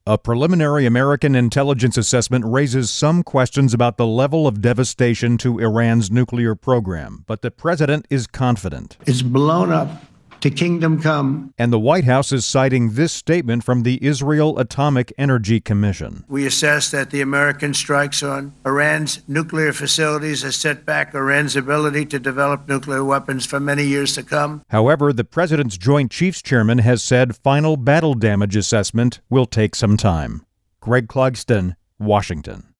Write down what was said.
A preliminary American intelligence assessment raises some questions about the level of devastation to Iran's nuclear program, but the president is confident. It's blown up to kingdom come. And the White House is citing this statement from the Israel Atomic Energy Commission. We assess that the American strikes on Iran's nuclear facilities has set back Iran's ability to develop nuclear weapons for many years to come. However, the president's Joint Chiefs Chairman has said final battle damage assessment will take some time. Greg Clugston, Washington.